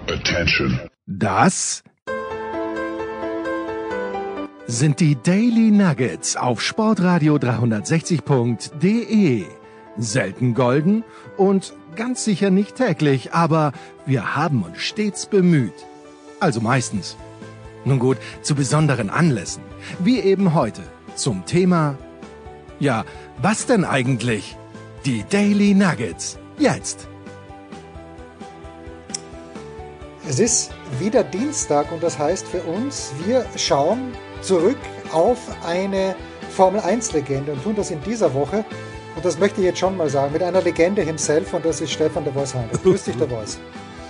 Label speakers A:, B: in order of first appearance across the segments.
A: Attention.
B: Das sind die Daily Nuggets auf Sportradio 360.de. Selten golden und ganz sicher nicht täglich, aber wir haben uns stets bemüht. Also meistens. Nun gut, zu besonderen Anlässen, wie eben heute, zum Thema... Ja, was denn eigentlich? Die Daily Nuggets, jetzt.
C: Es ist wieder Dienstag und das heißt für uns, wir schauen zurück auf eine Formel-1-Legende und tun das in dieser Woche. Und das möchte ich jetzt schon mal sagen, mit einer Legende himself, und das ist Stefan der Voice Heinrich. Grüß dich, der Voice.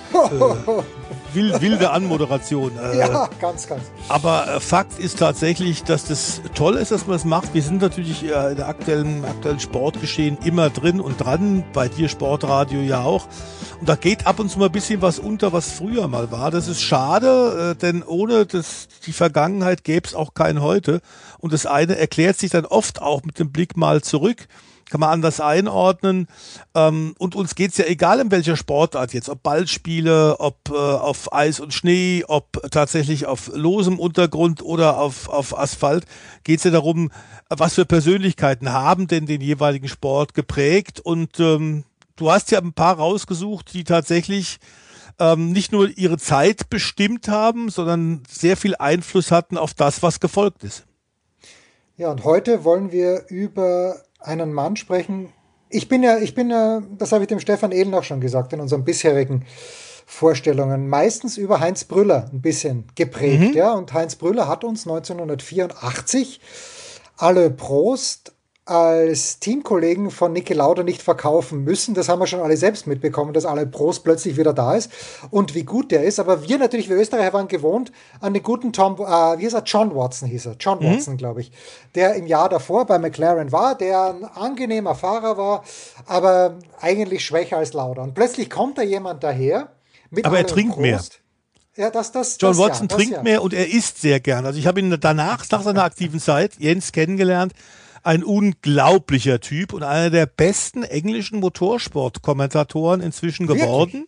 D: Wilde Anmoderation.
C: Ja, ganz.
D: Aber Fakt ist tatsächlich, dass das toll ist, dass man es macht. Wir sind natürlich in der aktuellen Sportgeschehen immer drin und dran, bei dir Sportradio ja auch. Und da geht ab und zu mal ein bisschen was unter, was früher mal war. Das ist schade, denn ohne die Vergangenheit gäbe es auch kein Heute. Und das eine erklärt sich dann oft auch mit dem Blick mal zurück. Kann man anders einordnen. Und uns geht's ja egal in welcher Sportart jetzt, ob Ballspiele, ob auf Eis und Schnee, ob tatsächlich auf losem Untergrund oder auf Asphalt, geht's ja darum, was für Persönlichkeiten haben denn den jeweiligen Sport geprägt. Und du hast ja ein paar rausgesucht, die tatsächlich nicht nur ihre Zeit bestimmt haben, sondern sehr viel Einfluss hatten auf das, was gefolgt ist.
C: Ja, und heute wollen wir über einen Mann sprechen. Ich bin ja, das habe ich dem Stefan Ehlen auch schon gesagt, in unseren bisherigen Vorstellungen, meistens über Heinz Brüller ein bisschen geprägt. Ja, und Heinz Brüller hat uns 1984 Alain Prost als Teamkollegen von Niki Lauda nicht verkaufen müssen. Das haben wir schon alle selbst mitbekommen, dass Alain Prost plötzlich wieder da ist und wie gut der ist. Aber wir natürlich, wir Österreicher, waren gewohnt an den guten John Watson hieß er. John Watson, glaube ich. Der im Jahr davor bei McLaren war, der ein angenehmer Fahrer war, aber eigentlich schwächer als Lauda. Und plötzlich kommt da jemand daher mit
D: aber
C: Alain
D: er trinkt
C: Prost.
D: Mehr.
C: Ja,
D: John Watson trinkt mehr und er isst sehr gern. Also ich habe ihn danach, nach seiner aktiven Zeit, Jens kennengelernt. Ein unglaublicher Typ und einer der besten englischen Motorsport-Kommentatoren inzwischen geworden.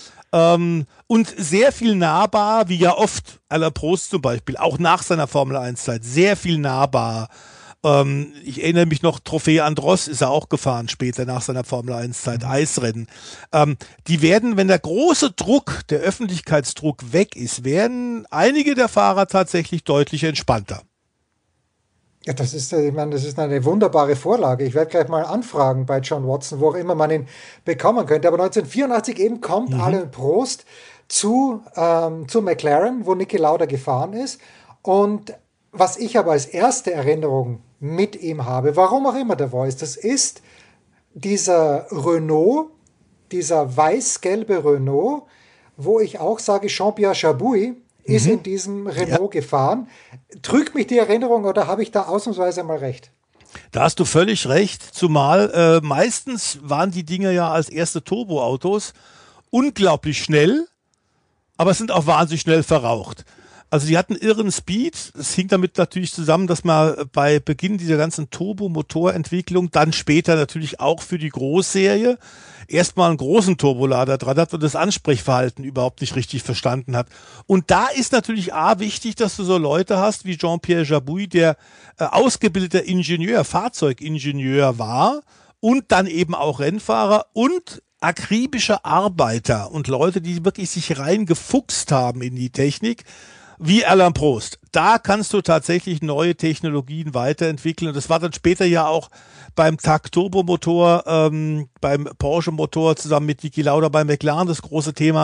D: Und sehr viel nahbar, wie ja oft Alain Prost zum Beispiel, auch nach seiner Formel-1-Zeit, sehr viel nahbar. Ich erinnere mich noch, Trophäe Andros ist er auch gefahren später nach seiner Formel-1-Zeit, Eisrennen. Die werden, wenn der große Druck, der Öffentlichkeitsdruck weg ist, werden einige der Fahrer tatsächlich deutlich entspannter.
C: Ja, das ist eine wunderbare Vorlage. Ich werde gleich mal anfragen bei John Watson, wo auch immer man ihn bekommen könnte. Aber 1984 eben kommt Alain Prost zu McLaren, wo Niki Lauda gefahren ist. Und was ich aber als erste Erinnerung mit ihm habe, warum auch immer der Voice, das ist dieser Renault, dieser weiß-gelbe Renault, wo ich auch sage, Jean-Pierre Jabouille ist in diesem Renault gefahren. Trügt mich die Erinnerung oder habe ich da ausnahmsweise mal recht?
D: Da hast du völlig recht, zumal meistens waren die Dinger ja als erste Turboautos unglaublich schnell, aber sind auch wahnsinnig schnell verraucht. Also die hatten irren Speed. Es hing damit natürlich zusammen, dass man bei Beginn dieser ganzen Turbomotorentwicklung, dann später natürlich auch für die Großserie, erstmal einen großen Turbolader dran hat und das Ansprechverhalten überhaupt nicht richtig verstanden hat. Und da ist natürlich wichtig, dass du so Leute hast wie Jean-Pierre Jabouille, der ausgebildeter Ingenieur, Fahrzeugingenieur war und dann eben auch Rennfahrer und akribische Arbeiter und Leute, die wirklich sich reingefuchst haben in die Technik, wie Alain Prost. Da kannst du tatsächlich neue Technologien weiterentwickeln. Und das war dann später ja auch beim TAC Turbomotor, beim Porsche Motor zusammen mit Niki Lauda bei McLaren das große Thema.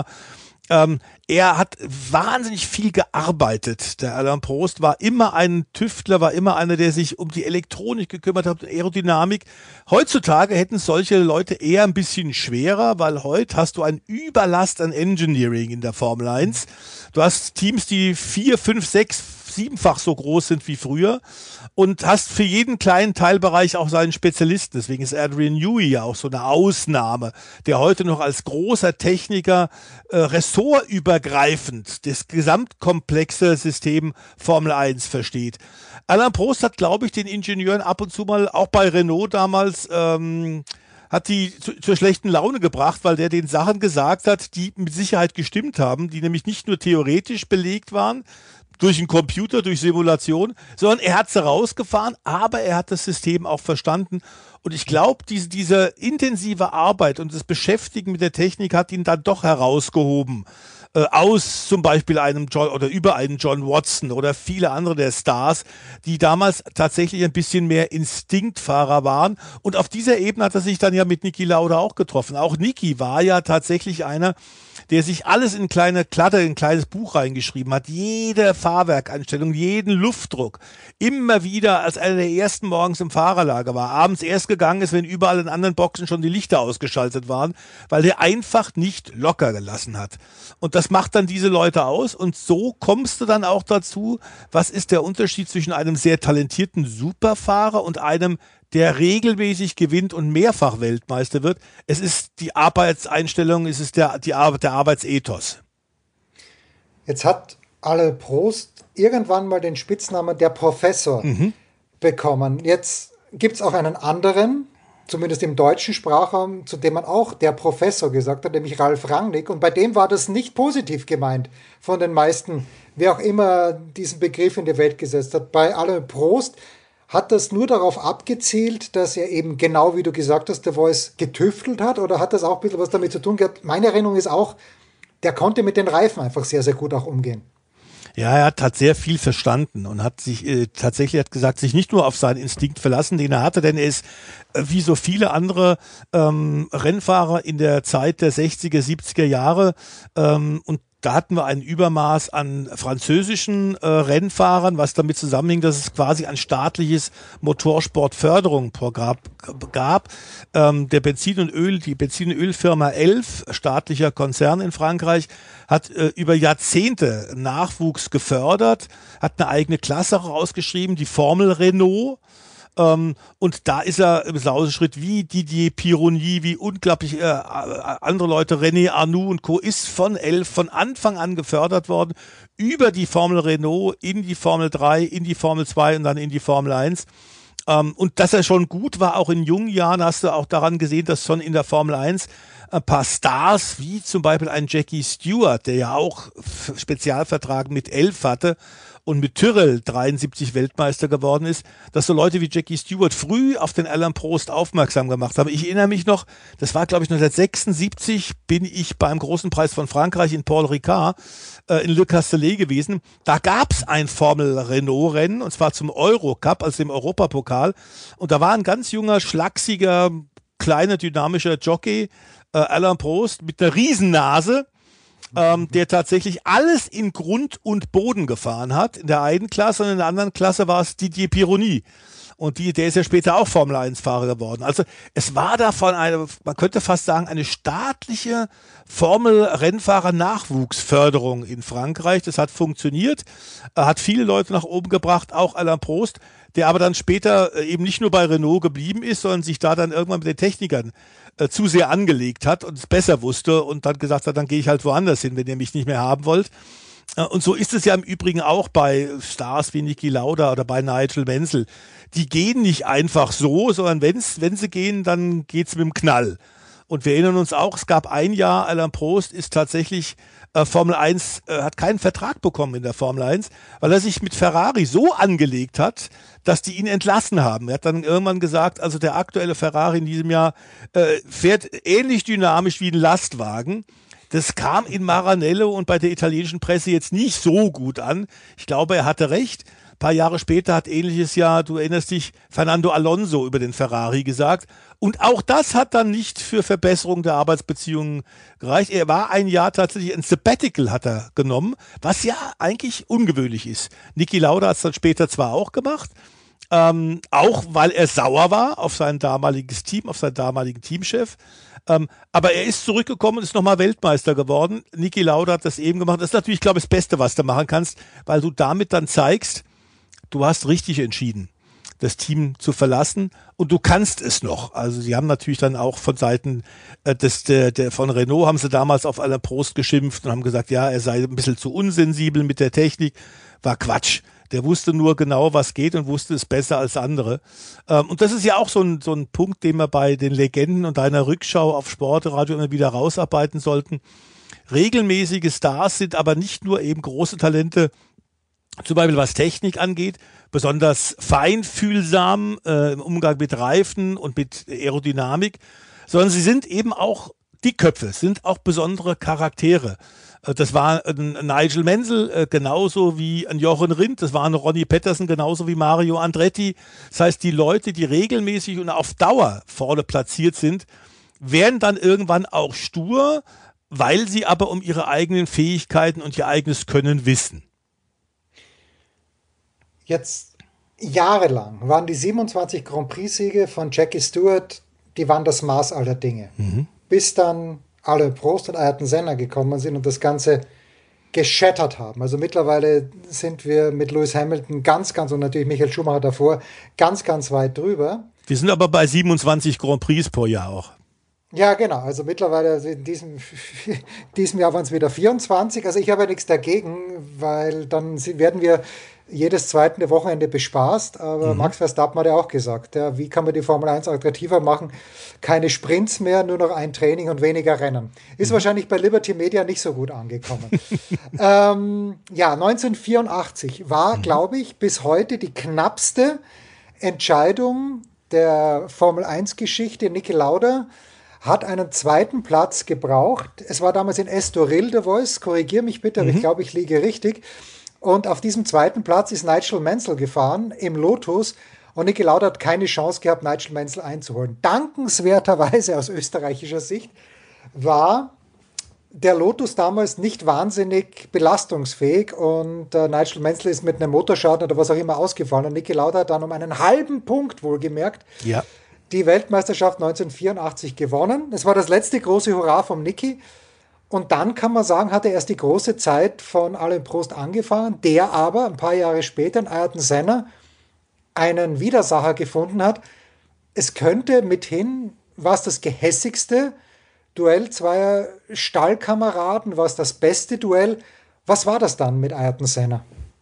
D: Er hat wahnsinnig viel gearbeitet. Der Alain Prost war immer ein Tüftler, war immer einer, der sich um die Elektronik gekümmert hat, Aerodynamik. Heutzutage hätten solche Leute eher ein bisschen schwerer, weil heute hast du einen Überlast an Engineering in der Formel 1. Du hast Teams, die 4, 5, 6, 7-fach so groß sind wie früher und hast für jeden kleinen Teilbereich auch seinen Spezialisten. Deswegen ist Adrian Newey ja auch so eine Ausnahme, der heute noch als großer Techniker ressortübergreifend das gesamtkomplexe System Formel 1 versteht. Alain Prost hat, glaube ich, den Ingenieuren ab und zu mal, auch bei Renault damals, hat die zur schlechten Laune gebracht, weil der den Sachen gesagt hat, die mit Sicherheit gestimmt haben, die nämlich nicht nur theoretisch belegt waren, durch einen Computer, durch Simulation, sondern er hat sie rausgefahren, aber er hat das System auch verstanden. Und ich glaube, diese intensive Arbeit und das Beschäftigen mit der Technik hat ihn dann doch herausgehoben. Aus zum Beispiel einem John oder über einen John Watson oder viele andere der Stars, die damals tatsächlich ein bisschen mehr Instinktfahrer waren. Und auf dieser Ebene hat er sich dann ja mit Niki Lauda auch getroffen. Auch Niki war ja tatsächlich einer, der sich alles in ein kleines Buch reingeschrieben hat. Jede Fahrwerkeinstellung, jeden Luftdruck. Immer wieder, als einer der ersten morgens im Fahrerlager war. Abends erst gegangen ist, wenn überall in anderen Boxen schon die Lichter ausgeschaltet waren, weil der einfach nicht locker gelassen hat. Und das macht dann diese Leute aus. Und so kommst du dann auch dazu, was ist der Unterschied zwischen einem sehr talentierten Superfahrer und einem, der regelmäßig gewinnt und mehrfach Weltmeister wird. Es ist die Arbeitseinstellung, es ist der Arbeitsethos.
C: Jetzt hat Alain Prost irgendwann mal den Spitznamen der Professor bekommen. Jetzt gibt es auch einen anderen, zumindest im deutschen Sprachraum, zu dem man auch der Professor gesagt hat, nämlich Ralf Rangnick. Und bei dem war das nicht positiv gemeint von den meisten, wer auch immer diesen Begriff in die Welt gesetzt hat. Bei Alain Prost hat das nur darauf abgezielt, dass er eben genau, wie du gesagt hast, der Voice getüftelt hat, oder hat das auch ein bisschen was damit zu tun gehabt? Meine Erinnerung ist auch, der konnte mit den Reifen einfach sehr, sehr gut auch umgehen.
D: Ja, er hat sehr viel verstanden und hat sich tatsächlich sich nicht nur auf seinen Instinkt verlassen, den er hatte, denn er ist wie so viele andere Rennfahrer in der Zeit der 60er, 70er Jahre und da hatten wir ein Übermaß an französischen Rennfahrern, was damit zusammenhing, dass es quasi ein staatliches Motorsportförderungsprogramm gab. Die Benzin- und Ölfirma Elf, staatlicher Konzern in Frankreich, hat über Jahrzehnte Nachwuchs gefördert, hat eine eigene Klasse rausgeschrieben, die Formel Renault. Und da ist er im Sauseschritt wie Didier Pironi, wie unglaublich andere Leute, René Arnoux und Co. ist von Elf von Anfang an gefördert worden, über die Formel Renault in die Formel 3, in die Formel 2 und dann in die Formel 1. Und dass er schon gut war, auch in jungen Jahren, hast du auch daran gesehen, dass schon in der Formel 1 ein paar Stars, wie zum Beispiel ein Jackie Stewart, der ja auch Spezialvertrag mit Elf hatte, und mit Tyrrell 73 Weltmeister geworden ist, dass so Leute wie Jackie Stewart früh auf den Alain Prost aufmerksam gemacht haben. Ich erinnere mich noch, das war glaube ich 1976, bin ich beim Großen Preis von Frankreich in Paul Ricard in Le Castellet gewesen. Da gab es ein Formel-Renault-Rennen und zwar zum Eurocup, also dem Europapokal. Und da war ein ganz junger, schlachsiger, kleiner, dynamischer Jockey, Alain Prost, mit einer Riesennase, der tatsächlich alles in Grund und Boden gefahren hat. In der einen Klasse und in der anderen Klasse war es Didier Pironi. Und der ist ja später auch Formel-1-Fahrer geworden. Also es war davon man könnte fast sagen, eine staatliche Formel-Rennfahrer-Nachwuchsförderung in Frankreich. Das hat funktioniert, hat viele Leute nach oben gebracht, auch Alain Prost, der aber dann später eben nicht nur bei Renault geblieben ist, sondern sich da dann irgendwann mit den Technikern zu sehr angelegt hat und es besser wusste und dann gesagt hat, dann gehe ich halt woanders hin, wenn ihr mich nicht mehr haben wollt. Und so ist es ja im Übrigen auch bei Stars wie Niki Lauda oder bei Nigel Mansell. Die gehen nicht einfach so, sondern wenn sie gehen, dann geht's mit dem Knall. Und wir erinnern uns auch, es gab ein Jahr, Alain Prost ist tatsächlich Formel 1, hat keinen Vertrag bekommen in der Formel 1, weil er sich mit Ferrari so angelegt hat, dass die ihn entlassen haben. Er hat dann irgendwann gesagt, also der aktuelle Ferrari in diesem Jahr fährt ähnlich dynamisch wie ein Lastwagen. Das kam in Maranello und bei der italienischen Presse jetzt nicht so gut an. Ich glaube, er hatte recht. Ein paar Jahre später hat ähnliches Jahr, du erinnerst dich, Fernando Alonso über den Ferrari gesagt. Und auch das hat dann nicht für Verbesserung der Arbeitsbeziehungen gereicht. Er war ein Jahr tatsächlich, ein Sabbatical hat er genommen, was ja eigentlich ungewöhnlich ist. Niki Lauda hat es dann später zwar auch gemacht, auch weil er sauer war auf sein damaliges Team, auf seinen damaligen Teamchef. Aber er ist zurückgekommen und ist nochmal Weltmeister geworden. Niki Lauda hat das eben gemacht. Das ist natürlich, glaube ich, das Beste, was du machen kannst, weil du damit dann zeigst, du hast richtig entschieden, das Team zu verlassen und du kannst es noch. Also sie haben natürlich dann auch von Seiten von Renault haben sie damals auf Alain Prost geschimpft und haben gesagt, ja, er sei ein bisschen zu unsensibel mit der Technik. War Quatsch. Der wusste nur genau, was geht und wusste es besser als andere. Und das ist ja auch so ein Punkt, den wir bei den Legenden und deiner Rückschau auf Sportradio immer wieder rausarbeiten sollten. Regelmäßige Stars sind aber nicht nur eben große Talente, zum Beispiel was Technik angeht, besonders feinfühlsam im Umgang mit Reifen und mit Aerodynamik, sondern sie sind eben auch Dickköpfe, sind auch besondere Charaktere. Das war ein Nigel Mansell genauso wie ein Jochen Rindt, das war ein Ronnie Peterson genauso wie Mario Andretti. Das heißt, die Leute, die regelmäßig und auf Dauer vorne platziert sind, werden dann irgendwann auch stur, weil sie aber um ihre eigenen Fähigkeiten und ihr eigenes Können wissen.
C: Jetzt jahrelang waren die 27 Grand Prix-Siege von Jackie Stewart, die waren das Maß aller Dinge. Bis dann Alain Prost und Ayrton Senna gekommen sind und das Ganze geschettert haben. Also mittlerweile sind wir mit Lewis Hamilton ganz und natürlich Michael Schumacher davor ganz weit drüber.
D: Wir sind aber bei 27 Grand Prix pro Jahr auch.
C: Ja, genau. Also mittlerweile in diesem Jahr waren es wieder 24. Also ich habe ja nichts dagegen, weil dann werden wir jedes zweite Wochenende bespaßt. Aber Max Verstappen hat ja auch gesagt, ja, wie kann man die Formel 1 attraktiver machen? Keine Sprints mehr, nur noch ein Training und weniger Rennen. Ist wahrscheinlich bei Liberty Media nicht so gut angekommen. 1984 war, glaube ich, bis heute die knappste Entscheidung der Formel 1-Geschichte. Niki Lauda hat einen zweiten Platz gebraucht. Es war damals in Estoril, der Voice. Korrigiere mich bitte, aber ich glaube, ich liege richtig. Und auf diesem zweiten Platz ist Nigel Mansell gefahren im Lotus. Und Niki Lauda hat keine Chance gehabt, Nigel Mansell einzuholen. Dankenswerterweise aus österreichischer Sicht war der Lotus damals nicht wahnsinnig belastungsfähig. Und Nigel Mansell ist mit einem Motorschaden oder was auch immer ausgefallen. Und Niki Lauda hat dann um einen halben Punkt wohlgemerkt die Weltmeisterschaft 1984 gewonnen. Es war das letzte große Hurra vom Niki. Und dann kann man sagen, hat er erst die große Zeit von Alain Prost angefangen, der aber ein paar Jahre später in Ayrton Senna einen Widersacher gefunden hat. Es könnte mithin, war es das gehässigste Duell zweier Stallkameraden, war es das beste Duell. Was war das dann mit Ayrton Senna?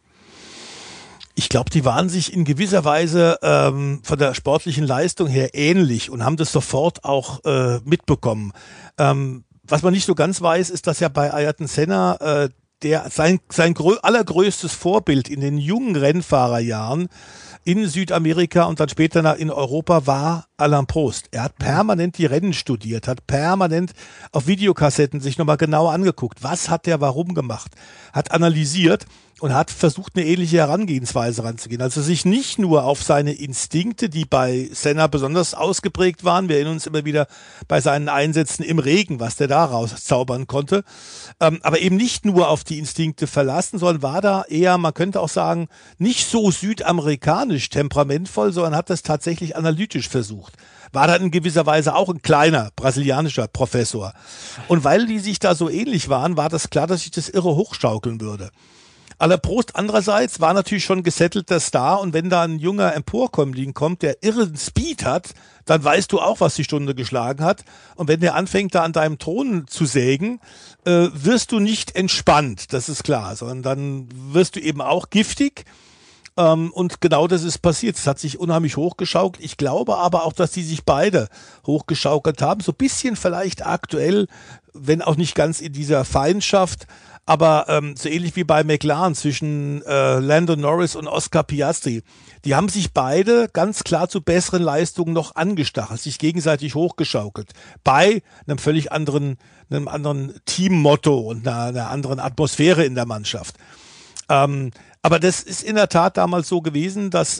D: Ich glaube, die waren sich in gewisser Weise von der sportlichen Leistung her ähnlich und haben das sofort auch mitbekommen. Was man nicht so ganz weiß, ist, dass ja bei Ayrton Senna sein allergrößtes Vorbild in den jungen Rennfahrerjahren in Südamerika und dann später in Europa war Alain Prost. Er hat permanent die Rennen studiert, hat permanent auf Videokassetten sich nochmal genau angeguckt. Was hat der warum gemacht? Hat analysiert und hat versucht, eine ähnliche Herangehensweise ranzugehen. Also sich nicht nur auf seine Instinkte, die bei Senna besonders ausgeprägt waren, wir erinnern uns immer wieder bei seinen Einsätzen im Regen, was der da rauszaubern konnte, aber eben nicht nur auf die Instinkte verlassen, sondern war da eher, man könnte auch sagen, nicht so südamerikanisch temperamentvoll, sondern hat das tatsächlich analytisch versucht. War dann in gewisser Weise auch ein kleiner brasilianischer Professor. Und weil die sich da so ähnlich waren, war das klar, dass sich das irre hochschaukeln würde. Alain Prost andererseits war natürlich schon gesettelter Star und wenn da ein junger Emporkömmling kommt, der irren Speed hat, dann weißt du auch, was die Stunde geschlagen hat. Und wenn der anfängt, da an deinem Thron zu sägen, wirst du nicht entspannt, das ist klar, sondern dann wirst du eben auch giftig. Und genau das ist passiert. Es hat sich unheimlich hochgeschaukelt. Ich glaube aber auch, dass die sich beide hochgeschaukelt haben. So ein bisschen vielleicht aktuell, wenn auch nicht ganz in dieser Feindschaft, aber so ähnlich wie bei McLaren zwischen Lando Norris und Oscar Piastri. Die haben sich beide ganz klar zu besseren Leistungen noch angestachelt, sich gegenseitig hochgeschaukelt. Bei einem völlig anderen Teammotto und einer anderen Atmosphäre in der Mannschaft. Aber das ist in der Tat damals so gewesen, dass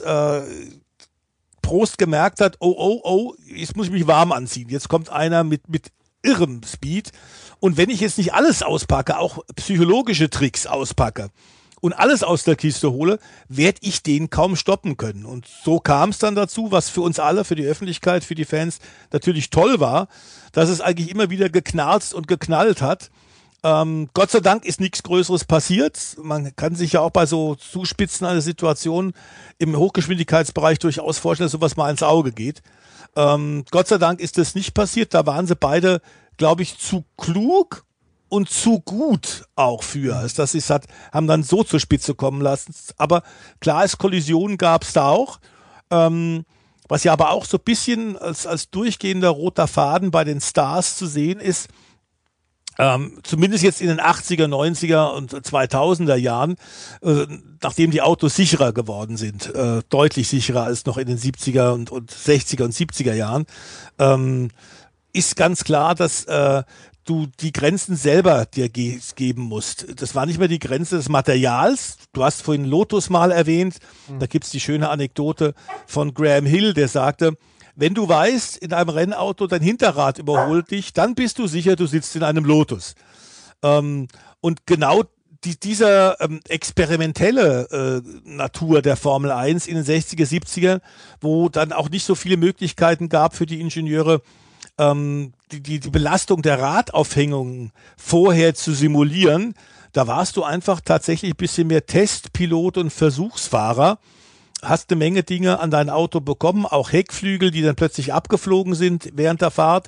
D: Prost gemerkt hat, oh, jetzt muss ich mich warm anziehen. Jetzt kommt einer mit irrem Speed. Und wenn ich jetzt nicht alles auspacke, auch psychologische Tricks auspacke und alles aus der Kiste hole, werde ich den kaum stoppen können. Und so kam es dann dazu, was für uns alle, für die Öffentlichkeit, für die Fans natürlich toll war, dass es eigentlich immer wieder geknarzt und geknallt hat. Gott sei Dank ist nichts Größeres passiert. Man kann sich ja auch bei so Zuspitzen einer Situation im Hochgeschwindigkeitsbereich durchaus vorstellen, dass sowas mal ins Auge geht. Gott sei Dank ist das nicht passiert. Da waren sie beide, glaube ich, zu klug und zu gut auch für, als dass sie es haben dann so zur Spitze kommen lassen. Aber klar, Kollisionen gab es da auch. Was ja aber auch so ein bisschen als durchgehender roter Faden bei den Stars zu sehen ist, zumindest jetzt in den 80er, 90er und 2000er Jahren, nachdem die Autos sicherer geworden sind, deutlich sicherer als noch in den 70er und 60er und 70er Jahren, ist ganz klar, dass du die Grenzen selber dir geben musst. Das war nicht mehr die Grenze des Materials. Du hast vorhin Lotus mal erwähnt. Da gibt's die schöne Anekdote von Graham Hill, der sagte, wenn du weißt, in einem Rennauto dein Hinterrad überholt dich, dann bist du sicher, du sitzt in einem Lotus. Und genau dieser experimentelle Natur der Formel 1 in den 60er, 70er, wo dann auch nicht so viele Möglichkeiten gab für die Ingenieure, die Belastung der Radaufhängungen vorher zu simulieren, da warst du einfach tatsächlich ein bisschen mehr Testpilot und Versuchsfahrer, hast eine Menge Dinge an dein Auto bekommen, auch Heckflügel, die dann plötzlich abgeflogen sind während der Fahrt,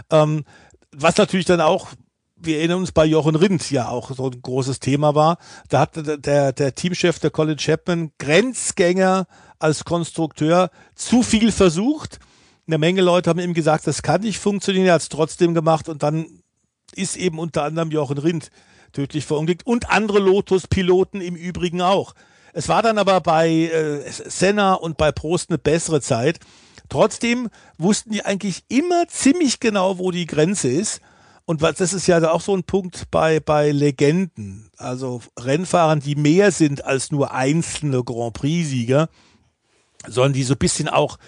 D: was natürlich dann auch, wir erinnern uns, bei Jochen Rindt ja auch so ein großes Thema war. Da hat der Teamchef, der Colin Chapman, Grenzgänger als Konstrukteur zu viel versucht. Eine Menge Leute haben ihm gesagt, das kann nicht funktionieren, er hat es trotzdem gemacht und dann ist eben unter anderem Jochen Rindt tödlich verunglückt und andere Lotus-Piloten im Übrigen auch. Es war dann aber bei Senna und bei Prost eine bessere Zeit. Trotzdem wussten die eigentlich immer ziemlich genau, wo die Grenze ist. Und das ist ja auch so ein Punkt bei Legenden, also Rennfahrern, die mehr sind als nur einzelne Grand Prix-Sieger, sondern die so ein bisschen auch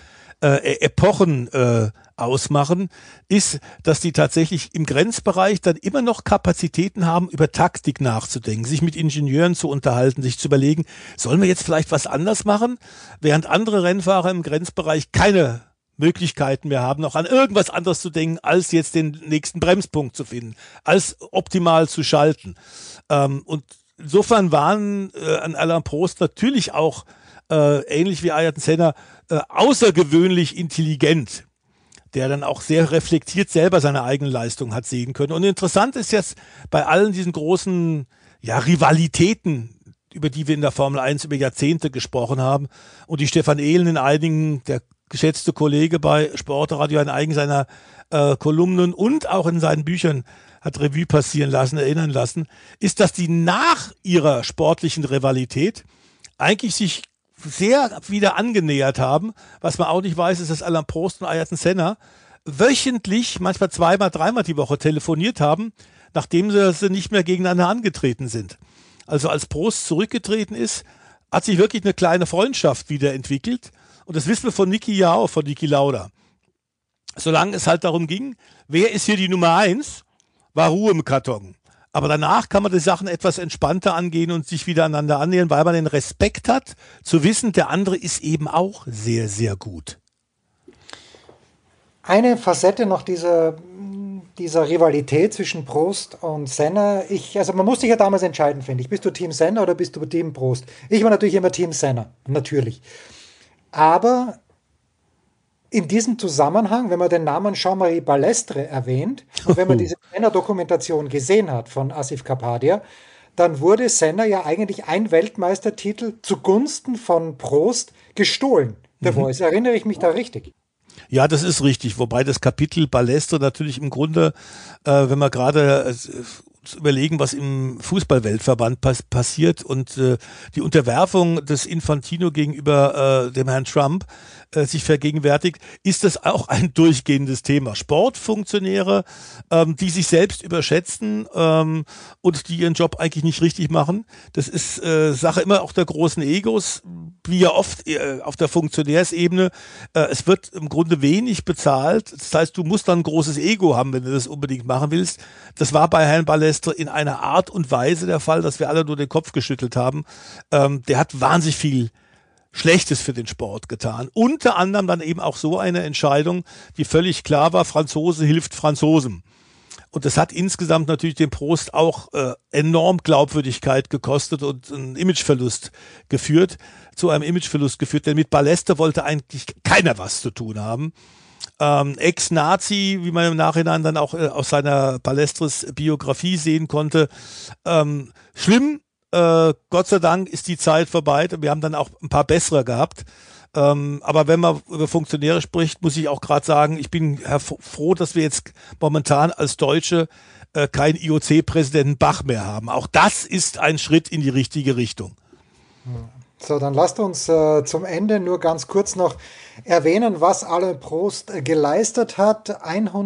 D: Epochen ausmachen, ist, dass die tatsächlich im Grenzbereich dann immer noch Kapazitäten haben, über Taktik nachzudenken, sich mit Ingenieuren zu unterhalten, sich zu überlegen, sollen wir jetzt vielleicht was anders machen, während andere Rennfahrer im Grenzbereich keine Möglichkeiten mehr haben, noch an irgendwas anderes zu denken, als jetzt den nächsten Bremspunkt zu finden, als optimal zu schalten. Und insofern waren an Alain Prost natürlich auch ähnlich wie Ayrton Senna außergewöhnlich intelligent, der dann auch sehr reflektiert selber seine eigene Leistung hat sehen können. Und interessant ist jetzt bei allen diesen großen Rivalitäten, über die wir in der Formel 1 über Jahrzehnte gesprochen haben und die Stefan Ehlen in einigen, der geschätzte Kollege bei Sportradio, in einigen seiner Kolumnen und auch in seinen Büchern hat Revue passieren lassen, erinnern lassen, ist, dass die nach ihrer sportlichen Rivalität eigentlich sich sehr wieder angenähert haben. Was man auch nicht weiß, ist, dass Alain Prost und Ayrton Senna wöchentlich, manchmal zweimal, dreimal die Woche telefoniert haben, nachdem sie nicht mehr gegeneinander angetreten sind. Also als Prost zurückgetreten ist, hat sich wirklich eine kleine Freundschaft wieder entwickelt. Und das wissen wir von Niki ja auch, von Niki Lauda. Solange es halt darum ging, wer ist hier die Nummer 1, war Ruhe im Karton. Aber danach kann man die Sachen etwas entspannter angehen und sich wieder aneinander annähern, weil man den Respekt hat, zu wissen, der andere ist eben auch sehr, sehr gut.
C: Eine Facette noch dieser Rivalität zwischen Prost und Senna. Also man muss sich ja damals entscheiden, finde ich. Bist du Team Senna oder bist du Team Prost? Ich war natürlich immer Team Senna, natürlich. Aber in diesem Zusammenhang, wenn man den Namen Jean-Marie Balestre erwähnt und wenn man diese Senna-Dokumentation gesehen hat von Asif Kapadia, dann wurde Senna ja eigentlich ein Weltmeistertitel zugunsten von Prost gestohlen. Der Voice, erinnere ich mich da richtig?
D: Ja, das ist richtig, wobei das Kapitel Balestre natürlich im Grunde, wenn man gerade überlegen, was im Fußballweltverband passiert und die Unterwerfung des Infantino gegenüber dem Herrn Trump sich vergegenwärtigt, ist das auch ein durchgehendes Thema. Sportfunktionäre, die sich selbst überschätzen und die ihren Job eigentlich nicht richtig machen. Das ist Sache immer auch der großen Egos, wie ja oft auf der Funktionärsebene. Es wird im Grunde wenig bezahlt. Das heißt, du musst dann ein großes Ego haben, wenn du das unbedingt machen willst. Das war bei Herrn Balestre in einer Art und Weise der Fall, dass wir alle nur den Kopf geschüttelt haben. Der hat wahnsinnig viel Schlechtes für den Sport getan. Unter anderem dann eben auch so eine Entscheidung, die völlig klar war, Franzose hilft Franzosen. Und das hat insgesamt natürlich dem Prost auch enorm Glaubwürdigkeit gekostet und einen Imageverlust geführt, denn mit Balestre wollte eigentlich keiner was zu tun haben. Ex-Nazi, wie man im Nachhinein dann auch aus seiner Ballesteros-Biografie sehen konnte. Schlimm, Gott sei Dank ist die Zeit vorbei. Wir haben dann auch ein paar bessere gehabt. Aber wenn man über Funktionäre spricht, muss ich auch gerade sagen, ich bin froh, dass wir jetzt momentan als Deutsche keinen IOC-Präsidenten Bach mehr haben. Auch das ist ein Schritt in die richtige Richtung.
C: So, dann lasst uns zum Ende nur ganz kurz noch erwähnen, was Alain Prost geleistet hat.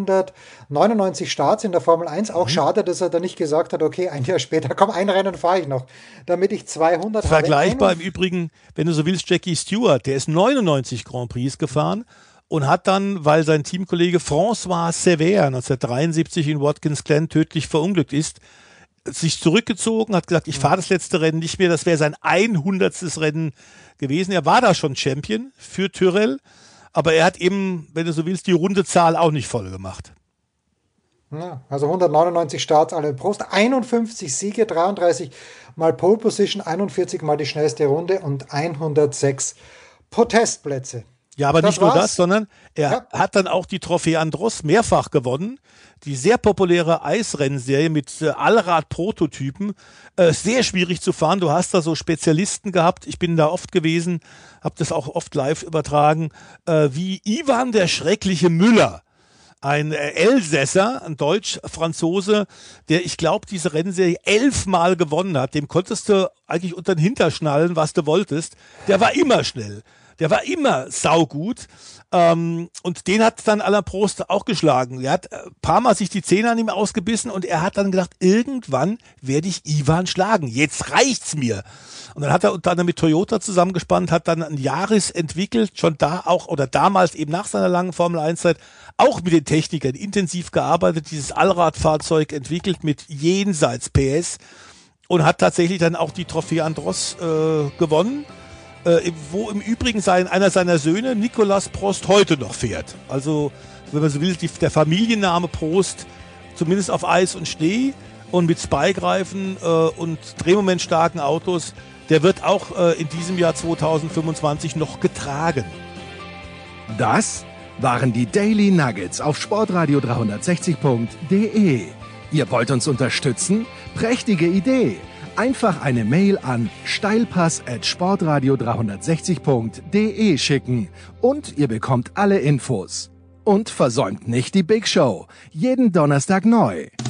C: 199 Starts in der Formel 1. Auch schade, dass er da nicht gesagt hat, okay, ein Jahr später, komm, ein Rennen fahre ich noch, damit ich 200 habe.
D: Vergleichbar im Übrigen, wenn du so willst, Jackie Stewart, der ist 99 Grand Prix gefahren und hat dann, weil sein Teamkollege François Sévère 1973 in Watkins Glen tödlich verunglückt ist, sich zurückgezogen, hat gesagt, ich fahre das letzte Rennen nicht mehr, das wäre sein 100. Rennen gewesen. Er war da schon Champion für Tyrrell, aber er hat eben, wenn du so willst, die runde Zahl auch nicht voll gemacht.
C: Ja, also 199 Starts, Alain Prost, 51 Siege, 33 mal Pole Position, 41 mal die schnellste Runde und 106 Podestplätze.
D: Ja, aber nicht nur das, sondern er hat dann auch die Trophäe Andros mehrfach gewonnen. Die sehr populäre Eisrennserie mit Allrad-Prototypen. Sehr schwierig zu fahren. Du hast da so Spezialisten gehabt. Ich bin da oft gewesen, habe das auch oft live übertragen. Wie Ivan der schreckliche Müller. Ein Elsässer, ein Deutsch-Franzose, der, ich glaube, diese Rennserie 11 Mal gewonnen hat. Dem konntest du eigentlich unter den Hinterschnallen, was du wolltest. Der war immer schnell. Der war immer saugut. Und den hat dann Alain Prost auch geschlagen. Er hat ein paar Mal sich die Zähne an ihm ausgebissen und er hat dann gedacht, irgendwann werde ich Ivan schlagen. Jetzt reicht's mir. Und dann hat er unter anderem mit Toyota zusammengespannt, hat dann ein Yaris entwickelt, schon da auch, oder damals eben nach seiner langen Formel-1-Zeit, auch mit den Technikern intensiv gearbeitet, dieses Allradfahrzeug entwickelt mit jenseits PS und hat tatsächlich dann auch die Trophäe Andros gewonnen. Wo im Übrigen einer seiner Söhne, Nicolas Prost, heute noch fährt. Also, wenn man so will, der Familienname Prost, zumindest auf Eis und Schnee und mit Spike-Reifen und drehmomentstarken Autos, der wird auch in diesem Jahr 2025 noch getragen.
B: Das waren die Daily Nuggets auf sportradio 360.de. Ihr wollt uns unterstützen? Prächtige Idee! Einfach eine Mail an steilpass@sportradio360.de schicken und ihr bekommt alle Infos. Und versäumt nicht die Big Show. Jeden Donnerstag neu.